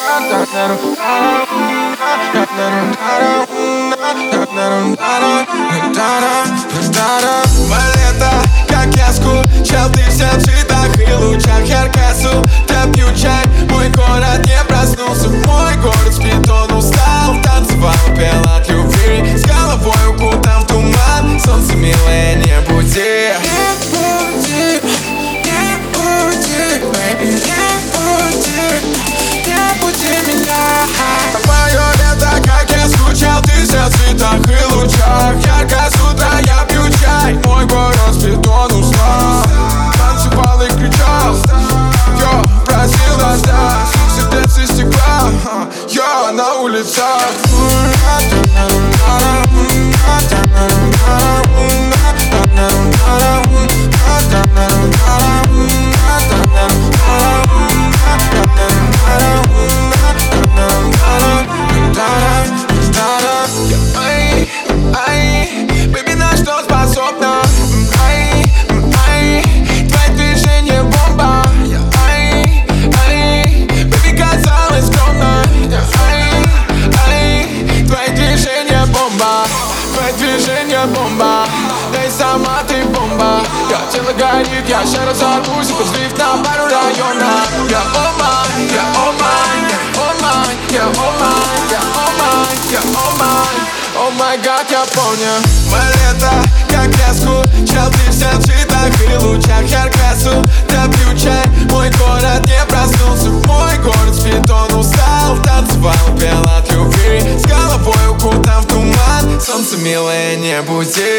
Лето, как я скучал, ты вся в цветах и лучах яркосу. Я пью чай, мой город не проснулся. Мой город спит, он устал. Танцевал, пел от любви, с головой укутан в туман. Солнце милое, не буди. Не буди, baby, не буди меня. Мое лето, как я скучал, ты вся в цветах и лучах. Ярко с утра я пью чай, мой город спит, он устал. Танцевал и кричал, я просил дождя. Сердце из стекла, я на улицах. Baby, на что способна? Твои движения бомба. Baby, казалось скромно. Твои движения бомба. Твои движения бомба. Да и сама ты бомба. Я тело горит, я ще разорвусь и позлив на пару района. Я oh my, я oh my, я oh my, я oh my, я oh my, я oh my. О май гад, я помню мое лето, как я скучал, ты вся в цветах и лучах яркосу. Я пью чай, мой город не проснулся. Мой город спит, он устал. Танцевал, пел от любви, с головой укутан в туман. Солнце милое, не буди.